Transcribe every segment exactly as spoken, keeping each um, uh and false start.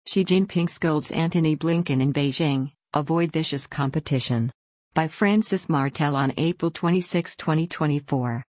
Xi Jinping scolds Antony Blinken in Beijing, avoid vicious competition. By Francis Martel on April twenty-sixth, twenty twenty-four.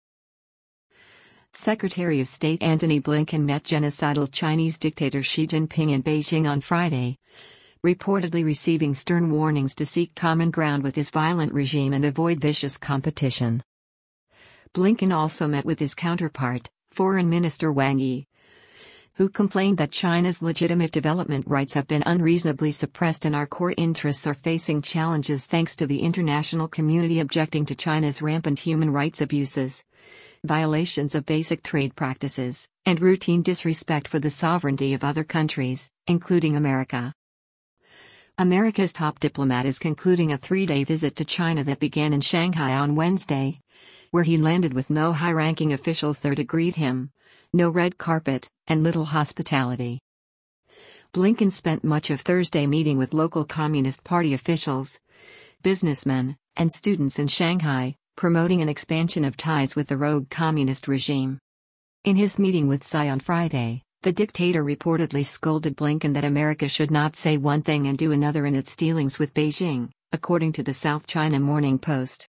Secretary of State Antony Blinken met genocidal Chinese dictator Xi Jinping in Beijing on Friday, reportedly receiving stern warnings to seek common ground with his violent regime and avoid vicious competition. Blinken also met with his counterpart, Foreign Minister Wang Yi, who complained that China's legitimate development rights have been unreasonably suppressed and our core interests are facing challenges thanks to the international community objecting to China's rampant human rights abuses, violations of basic trade practices, and routine disrespect for the sovereignty of other countries, including America. America's top diplomat is concluding a three-day visit to China that began in Shanghai on Wednesday, where he landed with no high-ranking officials there to greet him, no red carpet, and little hospitality. Blinken spent much of Thursday meeting with local Communist Party officials, businessmen, and students in Shanghai, promoting an expansion of ties with the rogue communist regime. In his meeting with Xi on Friday, the dictator reportedly scolded Blinken that America should not say one thing and do another in its dealings with Beijing, according to the South China Morning Post.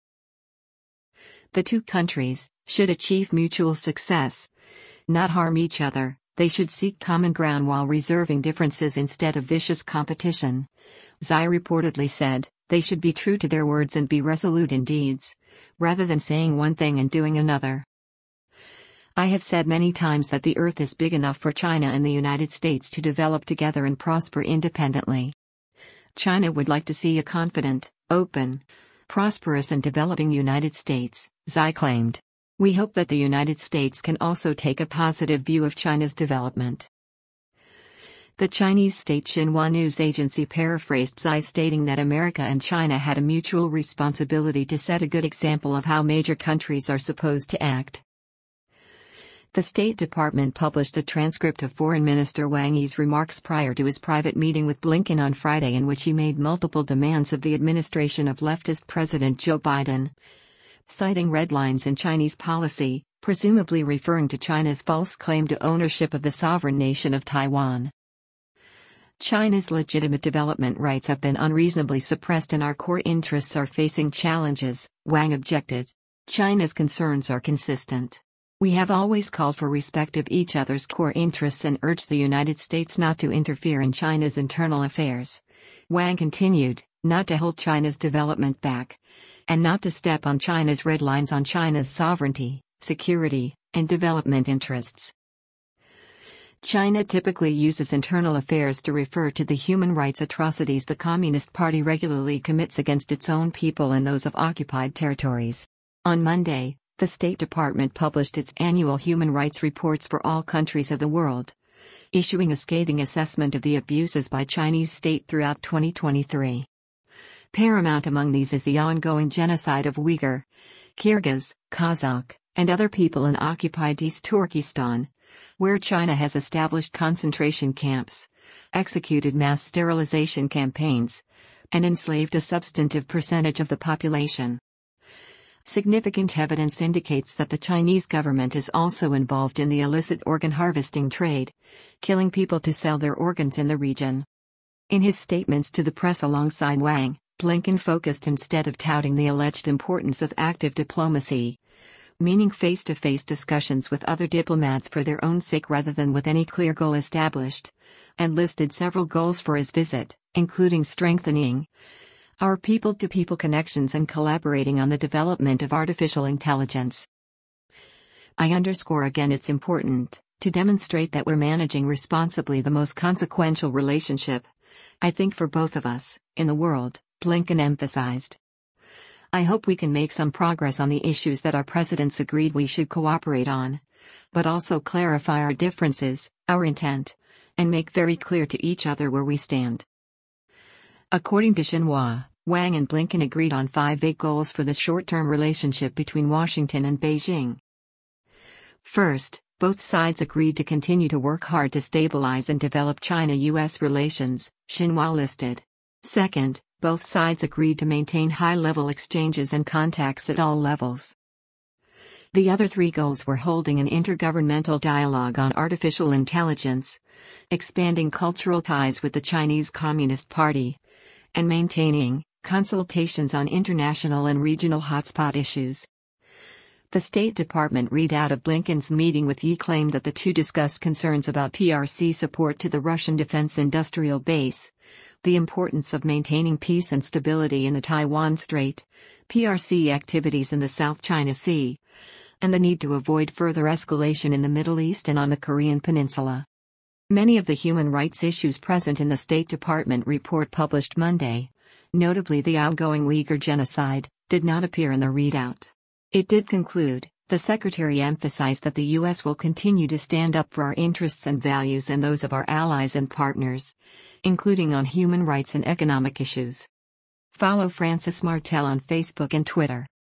The two countries should achieve mutual success, not harm each other. They should seek common ground while reserving differences instead of vicious competition, Xi reportedly said. They should be true to their words and be resolute in deeds, rather than saying one thing and doing another. I have said many times that the earth is big enough for China and the United States to develop together and prosper independently. China would like to see a confident, open, prosperous and developing United States, Xi claimed. We hope that the United States can also take a positive view of China's development. The Chinese state Xinhua news agency paraphrased Xi stating that America and China had a mutual responsibility to set a good example of how major countries are supposed to act. The State Department published a transcript of Foreign Minister Wang Yi's remarks prior to his private meeting with Blinken on Friday, in which he made multiple demands of the administration of leftist President Joe Biden, citing red lines in Chinese policy, presumably referring to China's false claim to ownership of the sovereign nation of Taiwan. China's legitimate development rights have been unreasonably suppressed and our core interests are facing challenges, Wang objected. China's concerns are consistent. We have always called for respect of each other's core interests and urged the United States not to interfere in China's internal affairs. Wang continued, not to hold China's development back, and not to step on China's red lines on China's sovereignty, security, and development interests. China typically uses internal affairs to refer to the human rights atrocities the Communist Party regularly commits against its own people and those of occupied territories. On Monday, the State Department published its annual human rights reports for all countries of the world, issuing a scathing assessment of the abuses by Chinese state throughout twenty twenty-three. Paramount among these is the ongoing genocide of Uyghur, Kyrgyz, Kazakh, and other people in occupied East Turkestan, where China has established concentration camps, executed mass sterilization campaigns, and enslaved a substantive percentage of the population. Significant evidence indicates that the Chinese government is also involved in the illicit organ harvesting trade, killing people to sell their organs in the region. In his statements to the press alongside Wang, Blinken focused instead of touting the alleged importance of active diplomacy, meaning face-to-face discussions with other diplomats for their own sake rather than with any clear goal established, and listed several goals for his visit, including strengthening our people-to-people connections and collaborating on the development of artificial intelligence. I underscore again it's important to demonstrate that we're managing responsibly the most consequential relationship, I think, for both of us, in the world, Blinken emphasized. I hope we can make some progress on the issues that our presidents agreed we should cooperate on, but also clarify our differences, our intent, and make very clear to each other where we stand. According to Xinhua, Wang and Blinken agreed on five vague goals for the short-term relationship between Washington and Beijing. First, both sides agreed to continue to work hard to stabilize and develop China-U S relations, Xinhua listed. Second, both sides agreed to maintain high-level exchanges and contacts at all levels. The other three goals were holding an intergovernmental dialogue on artificial intelligence, expanding cultural ties with the Chinese Communist Party, and maintaining consultations on international and regional hotspot issues. The State Department readout of Blinken's meeting with Yi claimed that the two discussed concerns about P R C support to the Russian defense industrial base, the importance of maintaining peace and stability in the Taiwan Strait, P R C activities in the South China Sea, and the need to avoid further escalation in the Middle East and on the Korean Peninsula. Many of the human rights issues present in the State Department report published Monday, notably the ongoing Uyghur genocide, did not appear in the readout. It did conclude, the Secretary emphasized that the U S will continue to stand up for our interests and values and those of our allies and partners, including on human rights and economic issues. Follow Francis Martel on Facebook and Twitter.